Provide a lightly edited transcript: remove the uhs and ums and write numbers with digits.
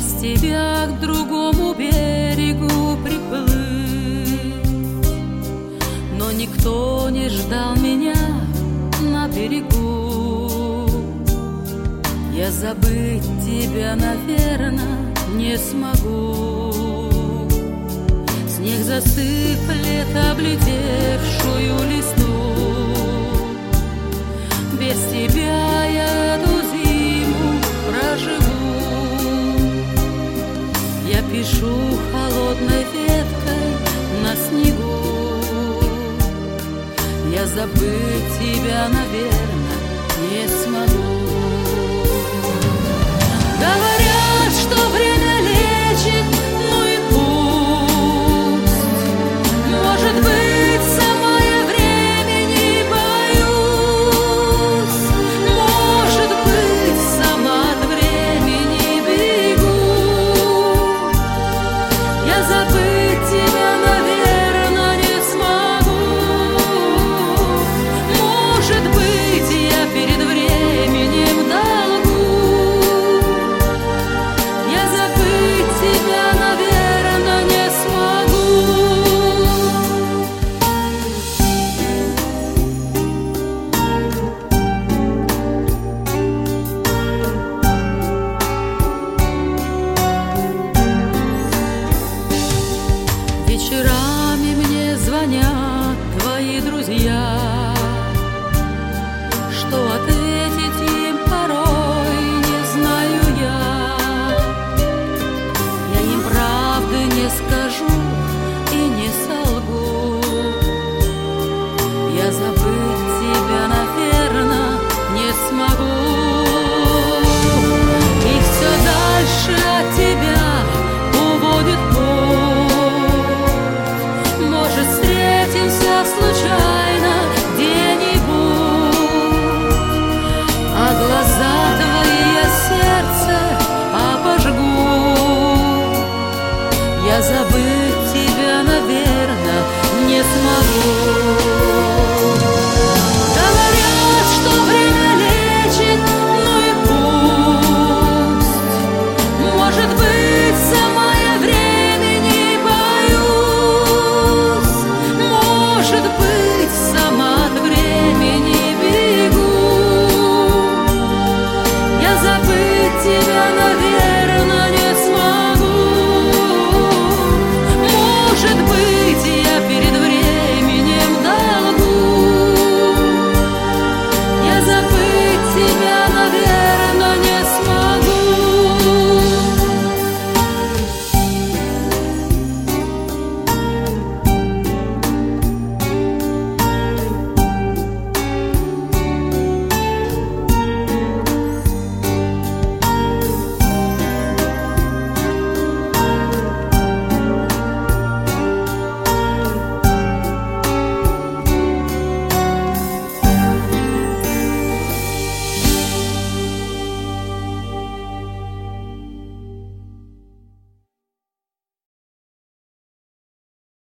без тебя к другому берегу приплыть. Но никто не ждал меня на берегу. Я забыть тебя, наверное, не смогу. Снег засыплет облетевшую листву. Без тебя я эту зиму проживу. Я пишу холодной веткой на снегу. Я забыть тебя, наверное, не смогу. Говорят, что время лечит, ну и пусть. Может быть, сама я времени боюсь. Может быть, сама от времени бегу. Я забыть тебя, наверное, не смогу. Может быть, я перед временем в долгу. Я забыть тебя, наверное, не смогу. Вечерами мне звонят твои друзья. Что ответить им порой не знаю я. Я им правды не скажу и не солгу. Я забыть тебя, наверное, не смогу. И все дальше от тебя уводит путь. Может, встретимся случайно где-нибудь. А глаза твои я сердце обожгу. Я забыть тебя, наверное, не смогу. Говорят, что время лечит, ну и пусть. Может быть, сама я времени боюсь. Может быть, сама от времени бегу. Я забыть тебя, наверное,